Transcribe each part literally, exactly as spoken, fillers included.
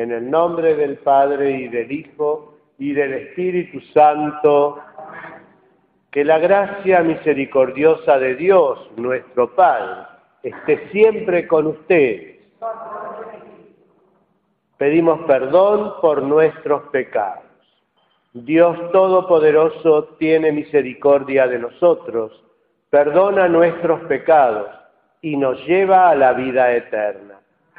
En el nombre del Padre y del Hijo y del Espíritu Santo, que la gracia misericordiosa de Dios, nuestro Padre, esté siempre con ustedes. Pedimos perdón por nuestros pecados. Dios Todopoderoso tiene misericordia de nosotros, perdona nuestros pecados y nos lleva a la vida eterna.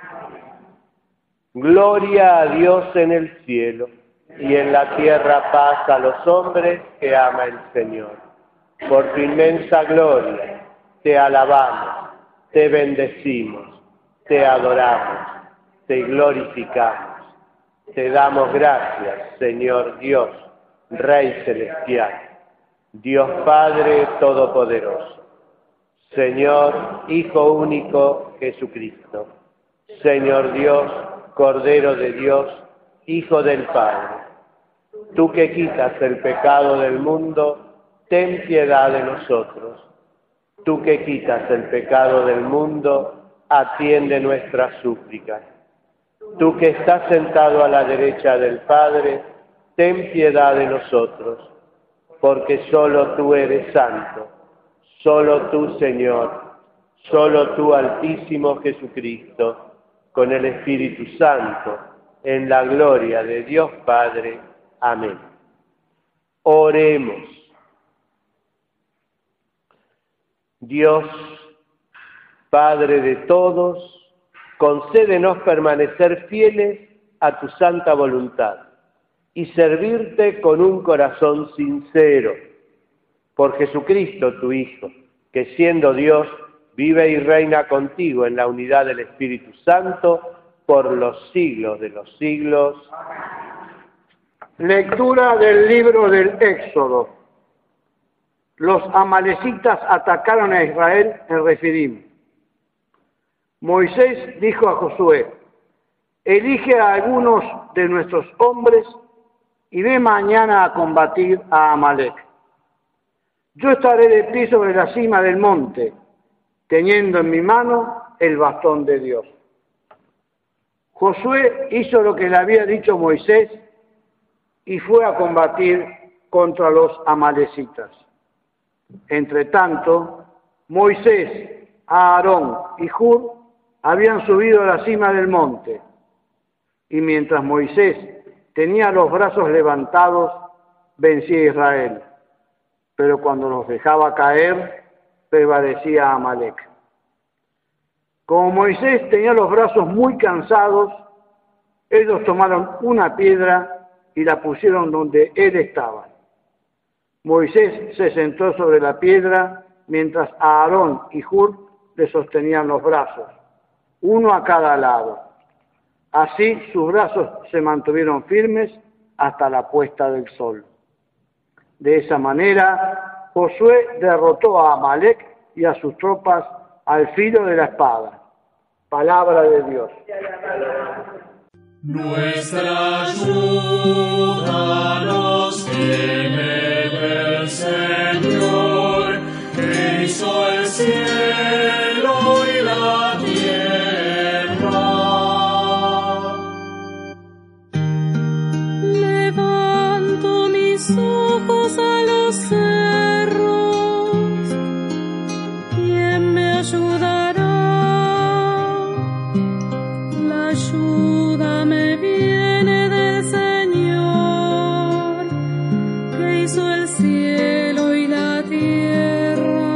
Gloria a Dios en el cielo y en la tierra paz a los hombres que ama el Señor. Por tu inmensa gloria te alabamos, te bendecimos, te adoramos, te glorificamos. Te damos gracias, Señor Dios, Rey Celestial, Dios Padre Todopoderoso, Señor Hijo único Jesucristo, Señor Dios, Cordero de Dios, Hijo del Padre. Tú que quitas el pecado del mundo, ten piedad de nosotros. Tú que quitas el pecado del mundo, atiende nuestras súplicas. Tú que estás sentado a la derecha del Padre, ten piedad de nosotros, porque solo tú eres santo, solo tú, Señor, solo tú, Altísimo Jesucristo, con el Espíritu Santo, en la gloria de Dios Padre. Amén. Oremos. Dios, Padre de todos, concédenos permanecer fieles a tu santa voluntad y servirte con un corazón sincero. Por Jesucristo, tu Hijo, que siendo Dios, vive y reina contigo en la unidad del Espíritu Santo por los siglos de los siglos. Lectura del libro del Éxodo. Los amalecitas atacaron a Israel en Refidim. Moisés dijo a Josué: elige a algunos de nuestros hombres y ve mañana a combatir a Amalec. Yo estaré de pie sobre la cima del monte, teniendo en mi mano el bastón de Dios. Josué hizo lo que le había dicho Moisés y fue a combatir contra los amalecitas. Entre tanto, Moisés, Aarón y Hur habían subido a la cima del monte, y mientras Moisés tenía los brazos levantados, vencía a Israel, pero cuando los dejaba caer, prevalecía Amalec. Como Moisés tenía los brazos muy cansados, ellos tomaron una piedra y la pusieron donde él estaba. Moisés se sentó sobre la piedra, mientras Aarón y Hur le sostenían los brazos, uno a cada lado. Así sus brazos se mantuvieron firmes hasta la puesta del sol. De esa manera, Josué derrotó a Amalec y a sus tropas al filo de la espada. Palabra de Dios. Nuestra ayuda nos viene del Señor, que hizo el cielo y la tierra. Levanto mis ojos a los cerros, ¿quién me ayudará? La ayuda me viene del Señor, que hizo el cielo y la tierra.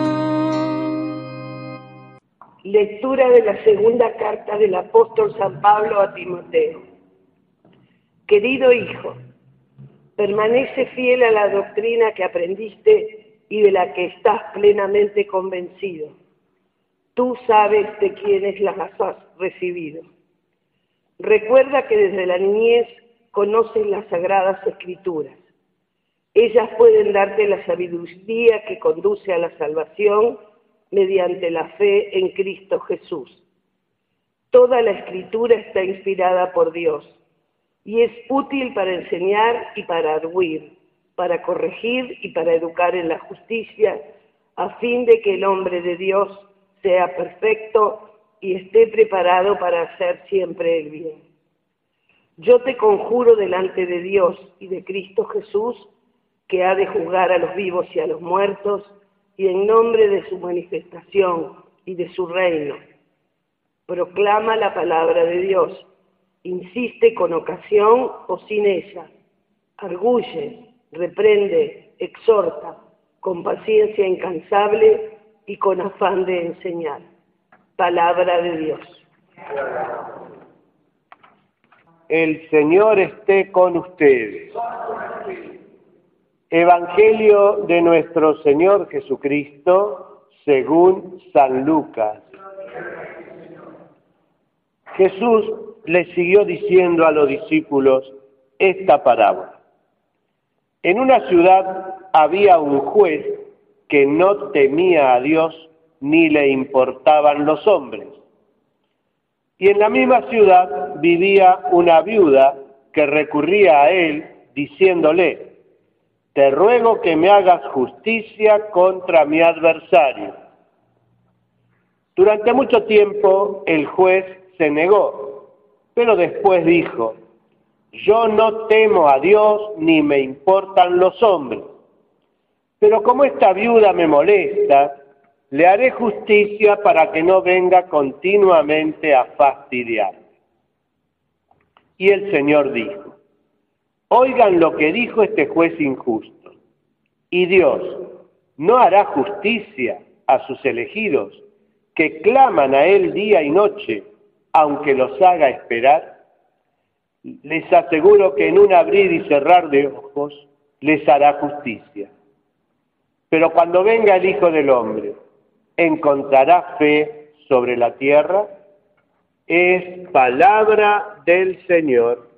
Lectura de la segunda carta del apóstol San Pablo a Timoteo. Querido hijo, permanece fiel a la doctrina que aprendiste y de la que estás plenamente convencido. Tú sabes de quiénes las has recibido. Recuerda que desde la niñez conoces las sagradas escrituras. Ellas pueden darte la sabiduría que conduce a la salvación mediante la fe en Cristo Jesús. Toda la escritura está inspirada por Dios y es útil para enseñar y para arguir, para corregir y para educar en la justicia, a fin de que el hombre de Dios sea perfecto y esté preparado para hacer siempre el bien. Yo te conjuro delante de Dios y de Cristo Jesús, que ha de juzgar a los vivos y a los muertos, y en nombre de su manifestación y de su reino. Proclama la palabra de Dios, insiste con ocasión o sin ella, arguye, reprende, exhorta, con paciencia incansable y con afán de enseñar. Palabra de Dios. El Señor esté con ustedes. Evangelio de nuestro Señor Jesucristo según San Lucas. Jesús le siguió diciendo a los discípulos esta parábola. En una ciudad había un juez que no temía a Dios ni le importaban los hombres. Y en la misma ciudad vivía una viuda que recurría a él diciéndole: te ruego que me hagas justicia contra mi adversario. Durante mucho tiempo el juez se negó, pero después dijo: yo no temo a Dios ni me importan los hombres, pero como esta viuda me molesta, le haré justicia para que no venga continuamente a fastidiarme. Y el Señor dijo: oigan lo que dijo este juez injusto. Y Dios no hará justicia a sus elegidos, que claman a Él día y noche, aunque los haga esperar. Les aseguro que en un abrir y cerrar de ojos les hará justicia. Pero cuando venga el Hijo del Hombre, ¿encontrará fe sobre la tierra? Es palabra del Señor.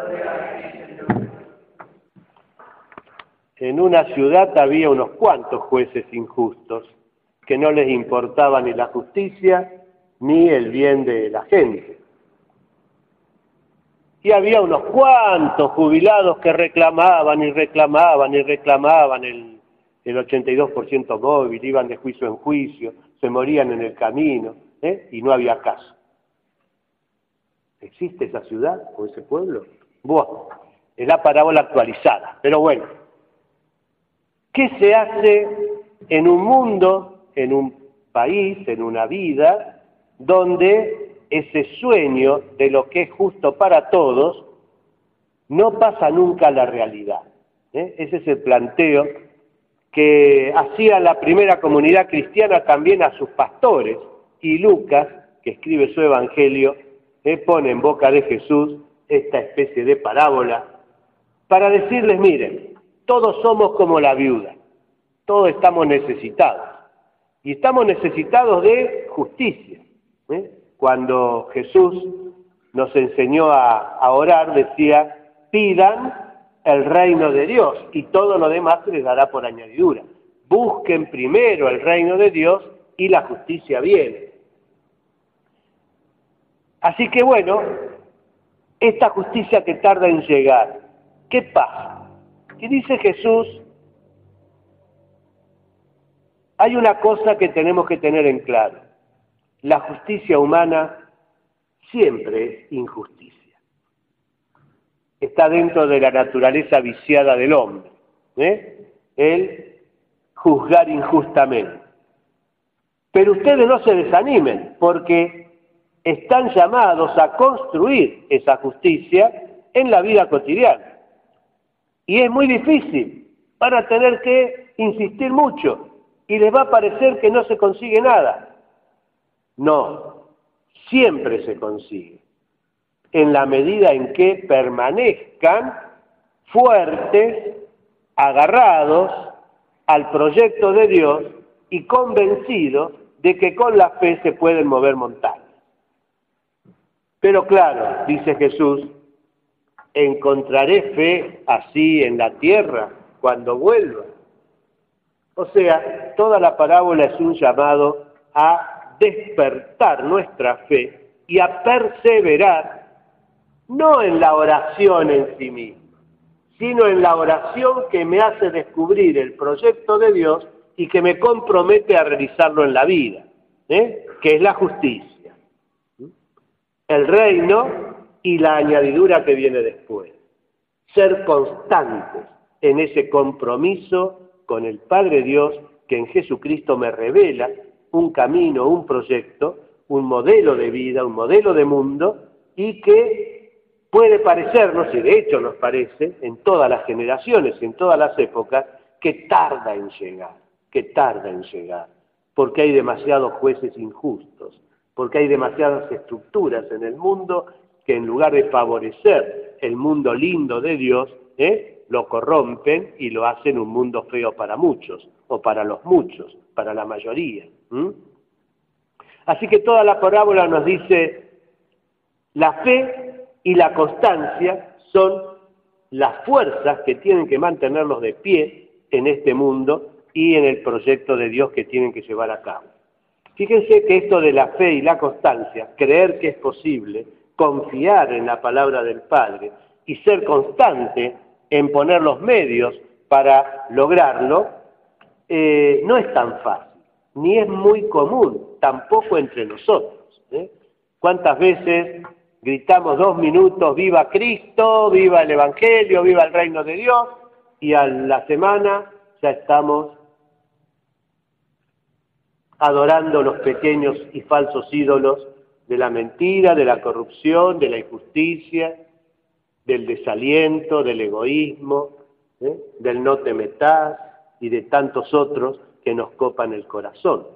En una ciudad había unos cuantos jueces injustos que no les importaba ni la justicia ni el bien de la gente. Y había unos cuantos jubilados que reclamaban y reclamaban y reclamaban el, el ochenta y dos por ciento móvil, iban de juicio en juicio, se morían en el camino, ¿eh? Y no había caso. ¿Existe esa ciudad o ese pueblo? Bueno, es la parábola actualizada, pero bueno. ¿Qué se hace en un mundo, en un país, en una vida, donde ese sueño de lo que es justo para todos no pasa nunca a la realidad? ¿Eh? Ese es el planteo que hacía la primera comunidad cristiana también a sus pastores, y Lucas, que escribe su evangelio, eh, pone en boca de Jesús esta especie de parábola para decirles: miren, todos somos como la viuda, todos estamos necesitados, y estamos necesitados de justicia. ¿eh? Cuando Jesús nos enseñó a, a orar, decía: pidan el reino de Dios y todo lo demás se les dará por añadidura. Busquen primero el reino de Dios y la justicia viene. Así que bueno, esta justicia que tarda en llegar, ¿qué pasa? Y dice Jesús: hay una cosa que tenemos que tener en claro. La justicia humana siempre es injusticia. Está dentro de la naturaleza viciada del hombre, ¿eh? El juzgar injustamente. Pero ustedes no se desanimen, porque están llamados a construir esa justicia en la vida cotidiana. Y es muy difícil, van a tener que insistir mucho, y les va a parecer que no se consigue nada. No, siempre se consigue, en la medida en que permanezcan fuertes, agarrados al proyecto de Dios y convencidos de que con la fe se pueden mover montañas. Pero claro, dice Jesús, ¿encontraré fe así en la tierra cuando vuelva? O sea, toda la parábola es un llamado a despertar nuestra fe y a perseverar, no en la oración en sí misma, sino en la oración que me hace descubrir el proyecto de Dios y que me compromete a realizarlo en la vida, ¿eh? que es la justicia. El reino y la añadidura que viene después. Ser constantes en ese compromiso con el Padre Dios que en Jesucristo me revela un camino, un proyecto, un modelo de vida, un modelo de mundo, y que puede parecernos, y de hecho nos parece, en todas las generaciones y en todas las épocas, que tarda en llegar, que tarda en llegar, porque hay demasiados jueces injustos, porque hay demasiadas estructuras en el mundo que en lugar de favorecer el mundo lindo de Dios, ¿eh? lo corrompen y lo hacen un mundo feo para muchos, o para los muchos, para la mayoría. ¿Mm? Así que toda la parábola nos dice, la fe y la constancia son las fuerzas que tienen que mantenerlos de pie en este mundo y en el proyecto de Dios que tienen que llevar a cabo. Fíjense que esto de la fe y la constancia, creer que es posible, confiar en la palabra del Padre y ser constante en poner los medios para lograrlo, eh, no es tan fácil, ni es muy común, tampoco entre nosotros. ¿eh? ¿Cuántas veces gritamos dos minutos, viva Cristo, viva el Evangelio, viva el reino de Dios, y a la semana ya estamos adorando los pequeños y falsos ídolos de la mentira, de la corrupción, de la injusticia, del desaliento, del egoísmo, ¿eh? del no te metas y de tantos otros que nos copan el corazón.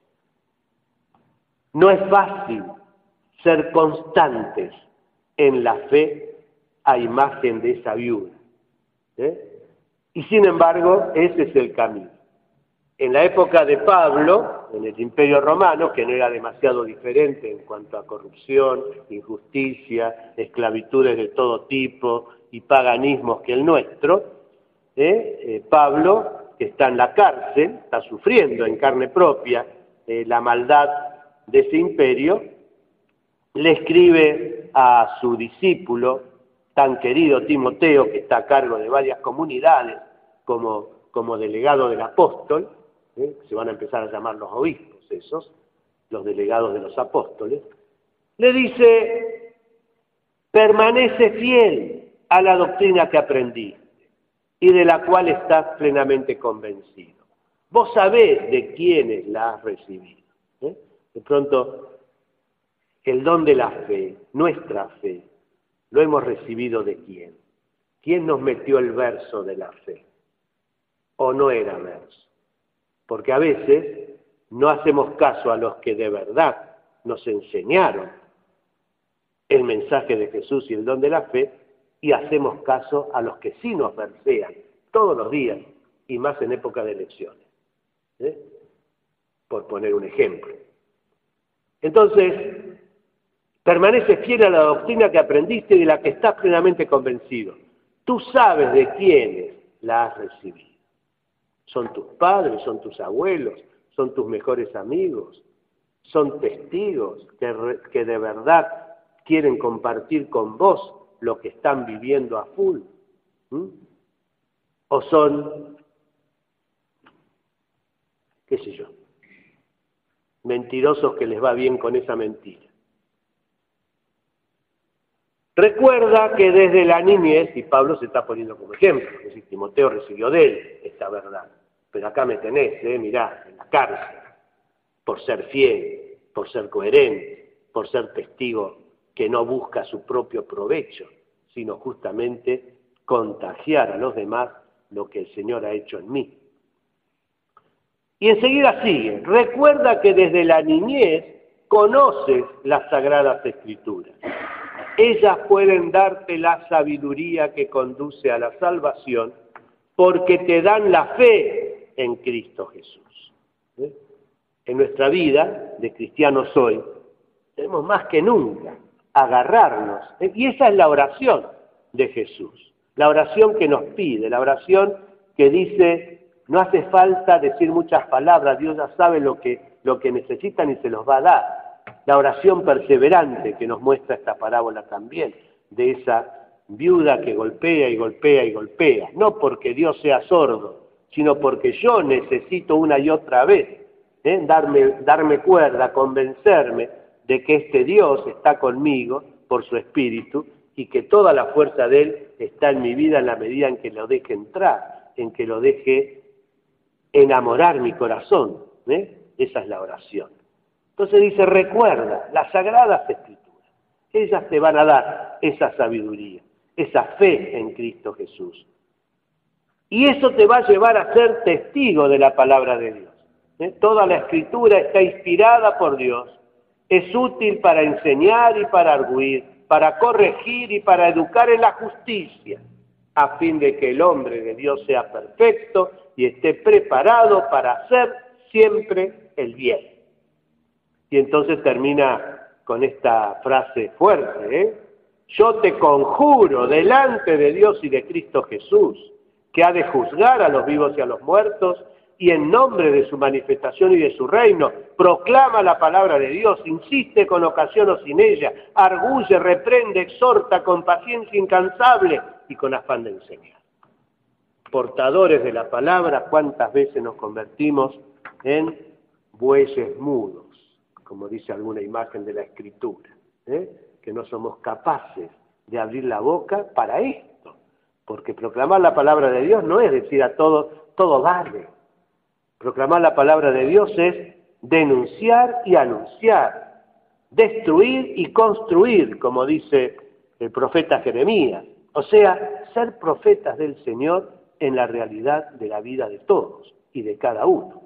No es fácil ser constantes en la fe a imagen de esa viuda. ¿eh? Y sin embargo, ese es el camino. En la época de Pablo, en el Imperio Romano, que no era demasiado diferente en cuanto a corrupción, injusticia, esclavitudes de todo tipo y paganismos que el nuestro, ¿eh? Eh, Pablo, que está en la cárcel, está sufriendo en carne propia eh, la maldad de ese imperio, le escribe a su discípulo, tan querido Timoteo, que está a cargo de varias comunidades como, como delegado del apóstol, ¿eh? se van a empezar a llamar los obispos esos, los delegados de los apóstoles, le dice, permanece fiel a la doctrina que aprendiste y de la cual estás plenamente convencido. Vos sabés de quiénes la has recibido. ¿eh? De pronto, el don de la fe, nuestra fe, lo hemos recibido de quién. ¿Quién nos metió el verso de la fe? ¿O no era verso? Porque a veces no hacemos caso a los que de verdad nos enseñaron el mensaje de Jesús y el don de la fe, y hacemos caso a los que sí nos versean todos los días, y más en época de elecciones. ¿eh? Por poner un ejemplo. Entonces, permanece fiel a la doctrina que aprendiste y de la que estás plenamente convencido. Tú sabes de quiénes la has recibido. Son tus padres, son tus abuelos, son tus mejores amigos, son testigos que, que de verdad quieren compartir con vos lo que están viviendo a full. ¿Mm? O son, qué sé yo, mentirosos que les va bien con esa mentira. Recuerda que desde la niñez, y Pablo se está poniendo como ejemplo, es decir, Timoteo recibió de él esta verdad, pero acá me tenés, eh, mirá, en la cárcel, por ser fiel, por ser coherente, por ser testigo que no busca su propio provecho, sino justamente contagiar a los demás lo que el Señor ha hecho en mí. Y enseguida sigue, recuerda que desde la niñez conoces las Sagradas Escrituras. Ellas pueden darte la sabiduría que conduce a la salvación porque te dan la fe en Cristo Jesús. ¿Eh? En nuestra vida de cristianos hoy tenemos más que nunca agarrarnos, ¿eh? y esa es la oración de Jesús, la oración que nos pide, la oración que dice, no hace falta decir muchas palabras, Dios ya sabe lo que, lo que necesitan y se los va a dar. La oración perseverante que nos muestra esta parábola también, de esa viuda que golpea y golpea y golpea, no porque Dios sea sordo, sino porque yo necesito una y otra vez ¿eh? darme, darme cuerda, convencerme de que este Dios está conmigo por su espíritu y que toda la fuerza de Él está en mi vida en la medida en que lo deje entrar, en que lo deje enamorar mi corazón. ¿eh? Esa es la oración. Entonces dice, recuerda las Sagradas Escrituras. Ellas te van a dar esa sabiduría, esa fe en Cristo Jesús. Y eso te va a llevar a ser testigo de la palabra de Dios. ¿eh? Toda la Escritura está inspirada por Dios. Es útil para enseñar y para arguir, para corregir y para educar en la justicia, a fin de que el hombre de Dios sea perfecto y esté preparado para hacer siempre el bien. Y entonces termina con esta frase fuerte, ¿eh? Yo te conjuro delante de Dios y de Cristo Jesús, que ha de juzgar a los vivos y a los muertos, y en nombre de su manifestación y de su reino, proclama la palabra de Dios, insiste con ocasión o sin ella, arguye, reprende, exhorta con paciencia incansable y con afán de enseñar. Portadores de la palabra, ¿cuántas veces nos convertimos en bueyes mudos? Como dice alguna imagen de la Escritura, ¿eh? que no somos capaces de abrir la boca para esto, porque proclamar la palabra de Dios no es decir a todos, todo vale. Proclamar la palabra de Dios es denunciar y anunciar, destruir y construir, como dice el profeta Jeremías, o sea, ser profetas del Señor en la realidad de la vida de todos y de cada uno.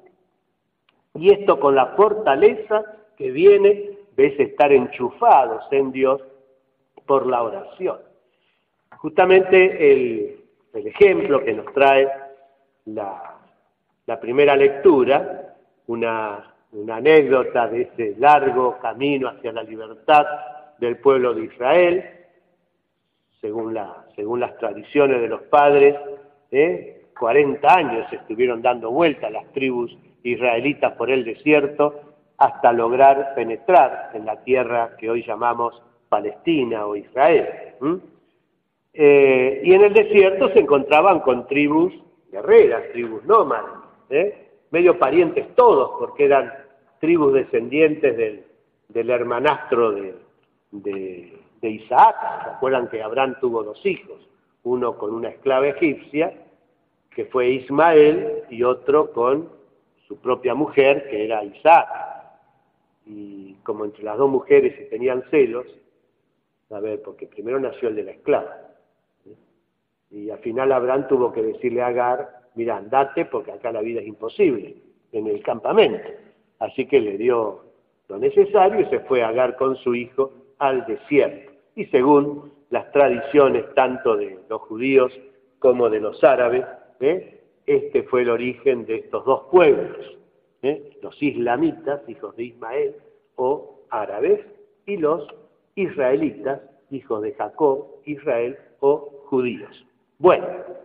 Y esto con la fortaleza que viene de ese estar enchufados en Dios por la oración. Justamente el, el ejemplo que nos trae la, la primera lectura, una, una anécdota de ese largo camino hacia la libertad del pueblo de Israel, según, la, según las tradiciones de los padres, ¿eh? cuarenta años estuvieron dando vuelta las tribus israelitas por el desierto hasta lograr penetrar en la tierra que hoy llamamos Palestina o Israel. ¿Mm? Eh, y en el desierto se encontraban con tribus guerreras, tribus nómadas, ¿eh? medio parientes todos, porque eran tribus descendientes del, del hermanastro de, de, de Isaac. ¿Se acuerdan que Abraham tuvo dos hijos? Uno con una esclava egipcia, que fue Ismael, y otro con su propia mujer, que era Isaac. Y como entre las dos mujeres se tenían celos, a ver, porque primero nació el de la esclava, ¿sí? Y al final Abraham tuvo que decirle a Agar, mira, andate porque acá la vida es imposible, en el campamento. Así que le dio lo necesario y se fue Agar con su hijo al desierto. Y según las tradiciones tanto de los judíos como de los árabes, ¿eh? este fue el origen de estos dos pueblos, ¿eh? los islamitas, hijos de Ismael, o árabes, y los israelitas, hijos de Jacob, Israel, o judíos. Bueno,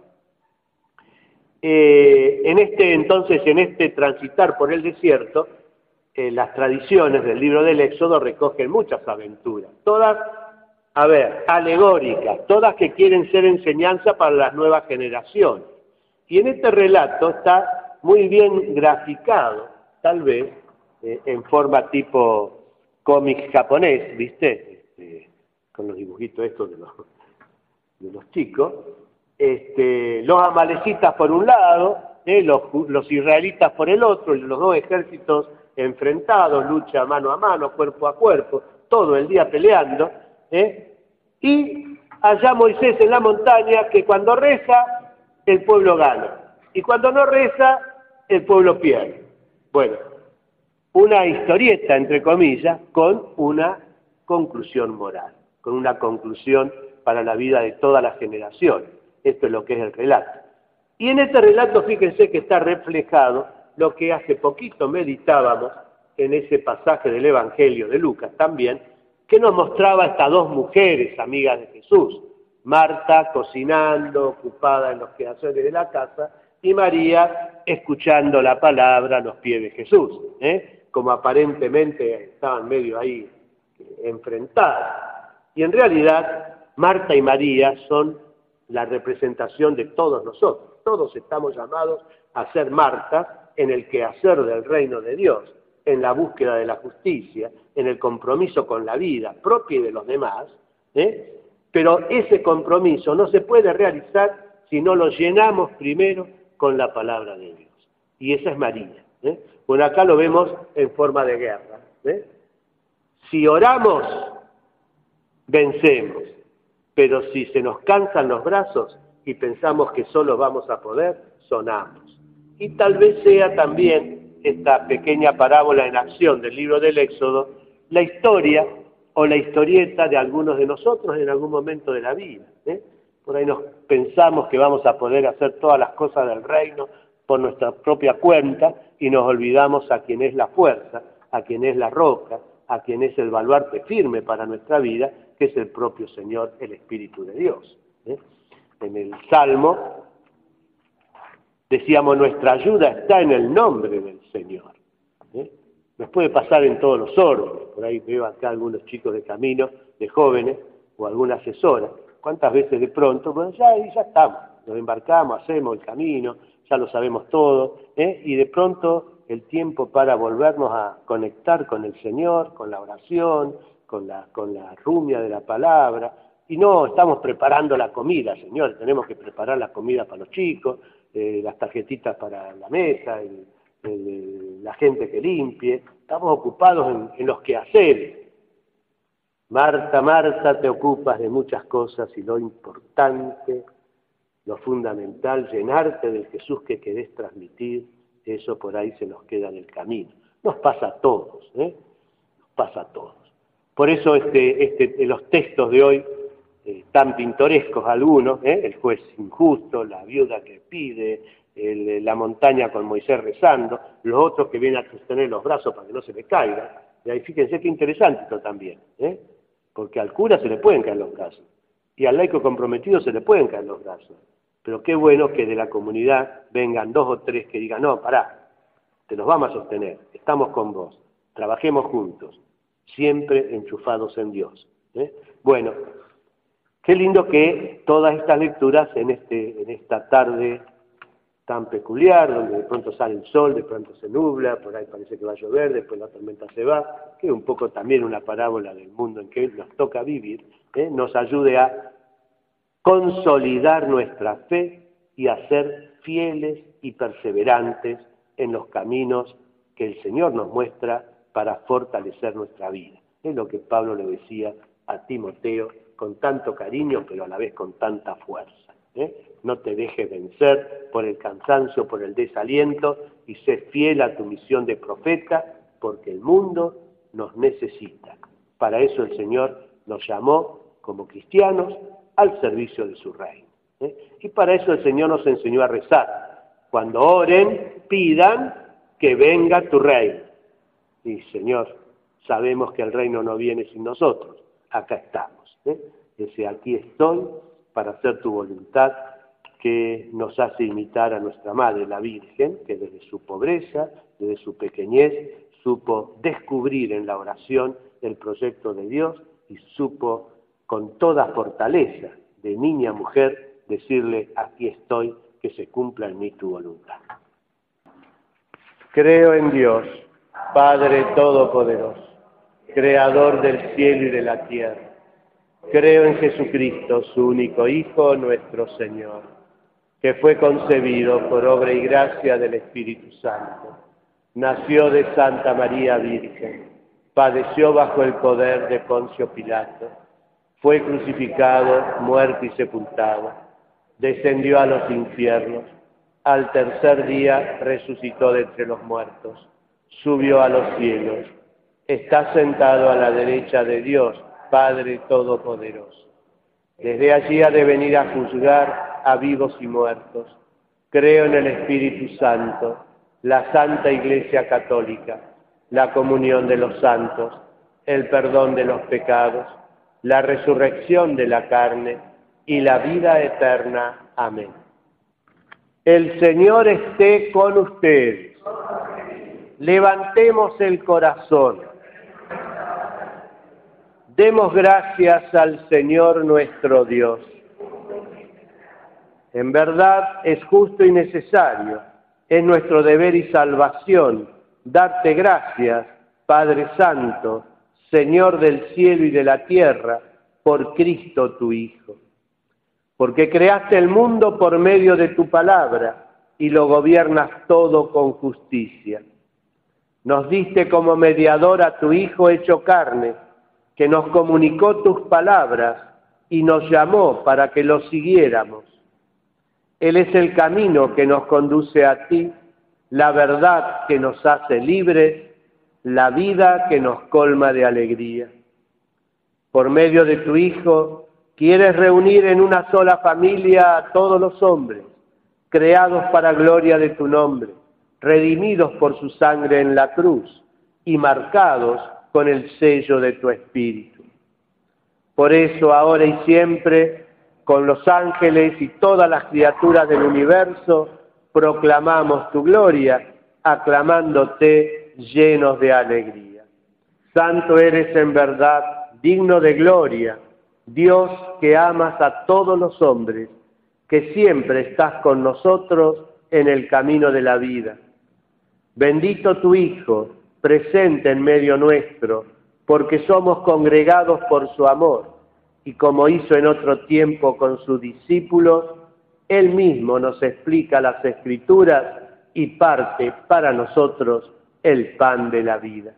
eh, en este entonces, en este transitar por el desierto, eh, las tradiciones del libro del Éxodo recogen muchas aventuras, todas, a ver, alegóricas, todas que quieren ser enseñanza para las nuevas generaciones. Y en este relato está muy bien graficado, tal vez, eh, en forma tipo cómic japonés, ¿viste? Este, con los dibujitos estos de los, de los chicos. Este, los amalecitas por un lado, eh, los, los israelitas por el otro, los dos ejércitos enfrentados, lucha mano a mano, cuerpo a cuerpo, todo el día peleando. ¿eh? Y allá Moisés en la montaña, que cuando reza, el pueblo gana. Y cuando no reza, el pueblo pierde. Bueno, una historieta, entre comillas, con una conclusión moral, con una conclusión para la vida de todas las generaciones. Esto es lo que es el relato. Y en este relato, fíjense que está reflejado lo que hace poquito meditábamos en ese pasaje del Evangelio de Lucas también, que nos mostraba estas dos mujeres amigas de Jesús, Marta cocinando, ocupada en los quehaceres de la casa, y María escuchando la palabra a los pies de Jesús, ¿eh? como aparentemente estaban medio ahí enfrentadas. Y en realidad, Marta y María son la representación de todos nosotros. Todos estamos llamados a ser Martas en el quehacer del reino de Dios, en la búsqueda de la justicia, en el compromiso con la vida propia y de los demás, ¿eh? Pero ese compromiso no se puede realizar si no lo llenamos primero con la palabra de Dios. Y esa es María. ¿eh? Bueno, acá lo vemos en forma de guerra. ¿eh? Si oramos, vencemos. Pero si se nos cansan los brazos y pensamos que solo vamos a poder, sonamos. Y tal vez sea también esta pequeña parábola en acción del libro del Éxodo, la historia o la historieta de algunos de nosotros en algún momento de la vida. ¿eh? Por ahí nos pensamos que vamos a poder hacer todas las cosas del reino por nuestra propia cuenta y nos olvidamos a quien es la fuerza, a quien es la roca, a quien es el baluarte firme para nuestra vida, que es el propio Señor, el Espíritu de Dios. ¿eh? En el Salmo decíamos, nuestra ayuda está en el nombre del Señor. ¿eh? Nos puede pasar en todos los órdenes. Por ahí veo acá algunos chicos de camino, de jóvenes, o alguna asesora. ¿Cuántas veces de pronto? Bueno, ya, ya estamos, nos embarcamos, hacemos el camino, ya lo sabemos todo, ¿eh? y de pronto el tiempo para volvernos a conectar con el Señor, con la oración, con la, con la rumia de la palabra, y no estamos preparando la comida, Señor, tenemos que preparar la comida para los chicos, eh, las tarjetitas para la mesa, el, el, la gente que limpie, estamos ocupados en, en los quehaceres. Marta, Marta, te ocupas de muchas cosas y lo importante, lo fundamental, llenarte del Jesús que querés transmitir, eso por ahí se nos queda en el camino. Nos pasa a todos, ¿eh? Nos pasa a todos. Por eso este, este, los textos de hoy, eh, tan pintorescos algunos, ¿eh? el juez injusto, la viuda que pide, el, la montaña con Moisés rezando, los otros que vienen a sostener los brazos para que no se le caiga. Y ahí fíjense qué interesante esto también, ¿eh? porque al cura se le pueden caer los brazos, y al laico comprometido se le pueden caer los brazos. Pero qué bueno que de la comunidad vengan dos o tres que digan, no, pará, te los vamos a sostener, estamos con vos, trabajemos juntos, siempre enchufados en Dios. ¿eh? Bueno, qué lindo que todas estas lecturas en, este, en esta tarde tan peculiar, donde de pronto sale el sol, de pronto se nubla, por ahí parece que va a llover, después la tormenta se va, que es un poco también una parábola del mundo en que nos toca vivir, ¿eh? nos ayude a consolidar nuestra fe y a ser fieles y perseverantes en los caminos que el Señor nos muestra para fortalecer nuestra vida. Es lo que Pablo le decía a Timoteo con tanto cariño, pero a la vez con tanta fuerza. ¿eh? No te dejes vencer por el cansancio, por el desaliento, y sé fiel a tu misión de profeta, porque el mundo nos necesita. Para eso el Señor nos llamó como cristianos al servicio de su reino. ¿eh? Y para eso el Señor nos enseñó a rezar. Cuando oren, pidan que venga tu reino. Y Señor, sabemos que el reino no viene sin nosotros. Acá estamos. ¿eh? Ese aquí estoy para hacer tu voluntad, que nos hace imitar a nuestra Madre, la Virgen, que desde su pobreza, desde su pequeñez, supo descubrir en la oración el proyecto de Dios y supo con toda fortaleza de niña mujer decirle, aquí estoy, que se cumpla en mí tu voluntad. Creo en Dios, Padre Todopoderoso, Creador del cielo y de la tierra. Creo en Jesucristo, su único Hijo, nuestro Señor, que fue concebido por obra y gracia del Espíritu Santo. Nació de Santa María Virgen, padeció bajo el poder de Poncio Pilato, fue crucificado, muerto y sepultado, descendió a los infiernos, al tercer día resucitó de entre los muertos, subió a los cielos, está sentado a la derecha de Dios, Padre Todopoderoso. Desde allí ha de venir a juzgar a vivos y muertos. Creo en el Espíritu Santo, la Santa Iglesia Católica, la comunión de los santos, el perdón de los pecados, la resurrección de la carne y la vida eterna. Amén. El Señor esté con ustedes. Levantemos el corazón. Demos gracias al Señor nuestro Dios. En verdad es justo y necesario, es nuestro deber y salvación, darte gracias, Padre Santo, Señor del cielo y de la tierra, por Cristo tu Hijo. Porque creaste el mundo por medio de tu palabra y lo gobiernas todo con justicia. Nos diste como mediador a tu Hijo hecho carne, que nos comunicó tus palabras y nos llamó para que lo siguiéramos. Él es el camino que nos conduce a ti, la verdad que nos hace libres, la vida que nos colma de alegría. Por medio de tu Hijo, quieres reunir en una sola familia a todos los hombres, creados para gloria de tu nombre, redimidos por su sangre en la cruz y marcados con el sello de tu Espíritu. Por eso, ahora y siempre, con los ángeles y todas las criaturas del universo, proclamamos tu gloria, aclamándote llenos de alegría. Santo eres en verdad, digno de gloria, Dios que amas a todos los hombres, que siempre estás con nosotros en el camino de la vida. Bendito tu Hijo, presente en medio nuestro, porque somos congregados por su amor, y como hizo en otro tiempo con sus discípulos, Él mismo nos explica las Escrituras y parte para nosotros el pan de la vida.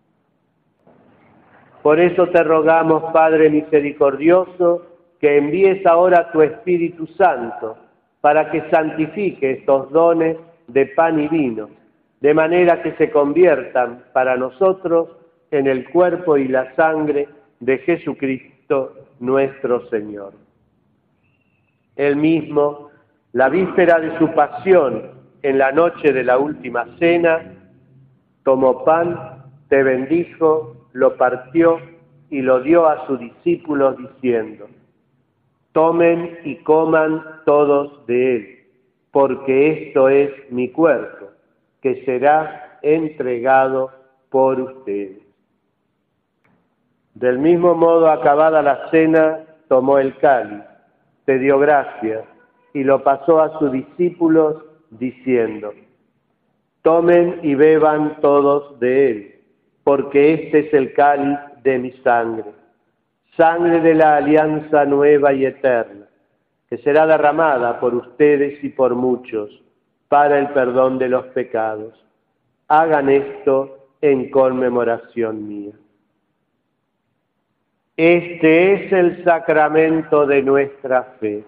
Por eso te rogamos, Padre misericordioso, que envíes ahora tu Espíritu Santo para que santifique estos dones de pan y vino, de manera que se conviertan para nosotros en el cuerpo y la sangre de Jesucristo nuestro Señor. Él mismo, la víspera de su pasión, en la noche de la última cena, tomó pan, te bendijo, lo partió y lo dio a sus discípulos diciendo: tomen y coman todos de él, porque esto es mi cuerpo, que será entregado por ustedes. Del mismo modo, acabada la cena, tomó el cáliz, te dio gracias y lo pasó a sus discípulos diciendo: tomen y beban todos de él, porque este es el cáliz de mi sangre, sangre de la alianza nueva y eterna, que será derramada por ustedes y por muchos para el perdón de los pecados. Hagan esto en conmemoración mía. Este es el sacramento de nuestra fe.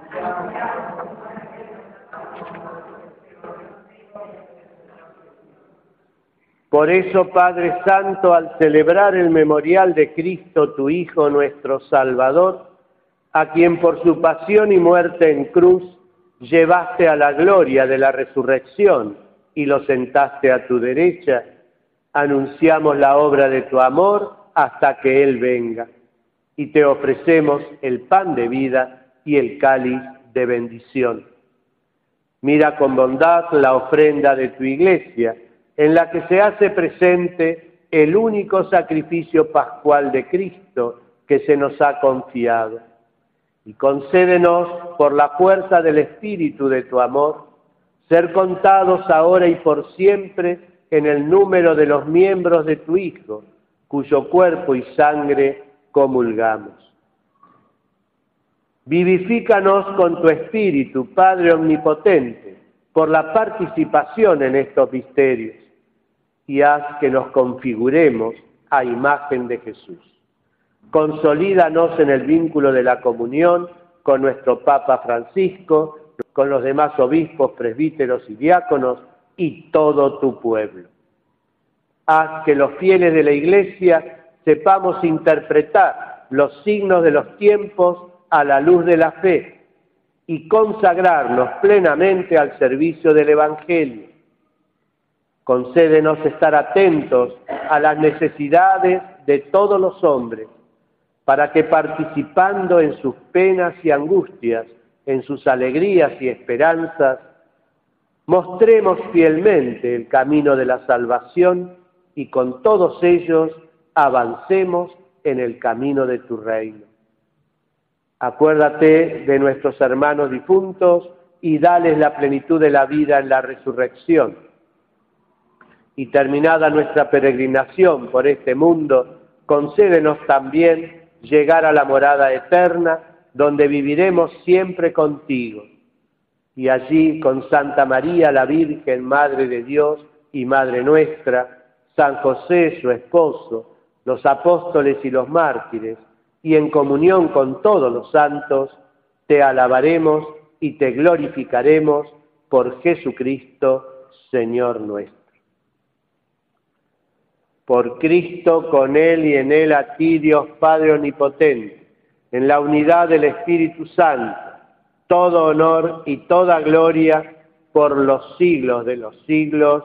Por eso, Padre Santo, al celebrar el memorial de Cristo, tu Hijo, nuestro Salvador, a quien por su pasión y muerte en cruz llevaste a la gloria de la resurrección y lo sentaste a tu derecha, anunciamos la obra de tu amor hasta que Él venga, y te ofrecemos el pan de vida y el cáliz de bendición. Mira con bondad la ofrenda de tu Iglesia, en la que se hace presente el único sacrificio pascual de Cristo que se nos ha confiado. Y concédenos, por la fuerza del Espíritu de tu amor, ser contados ahora y por siempre en el número de los miembros de tu Hijo, cuyo cuerpo y sangre comulgamos. Vivifícanos con tu Espíritu, Padre Omnipotente, por la participación en estos misterios, y haz que nos configuremos a imagen de Jesús. Consolídanos en el vínculo de la comunión con nuestro Papa Francisco, con los demás obispos, presbíteros y diáconos y todo tu pueblo. Haz que los fieles de la Iglesia sepamos interpretar los signos de los tiempos a la luz de la fe y consagrarnos plenamente al servicio del Evangelio. Concédenos estar atentos a las necesidades de todos los hombres, para que participando en sus penas y angustias, en sus alegrías y esperanzas, mostremos fielmente el camino de la salvación y con todos ellos avancemos en el camino de tu reino. Acuérdate de nuestros hermanos difuntos y dales la plenitud de la vida en la resurrección. Y terminada nuestra peregrinación por este mundo, concédenos también llegar a la morada eterna, donde viviremos siempre contigo. Y allí, con Santa María, la Virgen, Madre de Dios y Madre nuestra, San José, su esposo, los apóstoles y los mártires, y en comunión con todos los santos, te alabaremos y te glorificaremos por Jesucristo, Señor nuestro. Por Cristo, con Él y en Él, a ti, Dios Padre Omnipotente, en la unidad del Espíritu Santo, todo honor y toda gloria por los siglos de los siglos.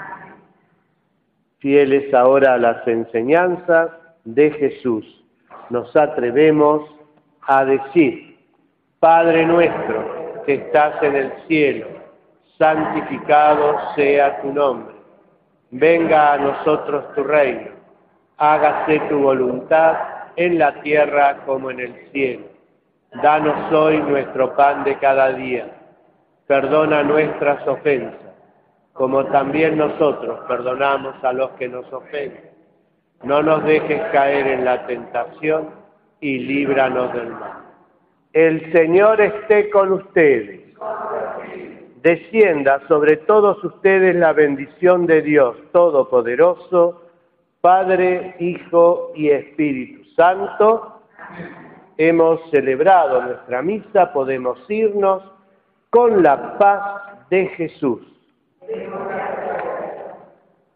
Fieles ahora a las enseñanzas de Jesús, nos atrevemos a decir: Padre nuestro que estás en el cielo, santificado sea tu nombre. Venga a nosotros tu reino, hágase tu voluntad en la tierra como en el cielo. Danos hoy nuestro pan de cada día. Perdona nuestras ofensas, como también nosotros perdonamos a los que nos ofenden. No nos dejes caer en la tentación y líbranos del mal. El Señor esté con ustedes. Descienda sobre todos ustedes la bendición de Dios Todopoderoso, Padre, Hijo y Espíritu Santo. Hemos celebrado nuestra misa, podemos irnos con la paz de Jesús.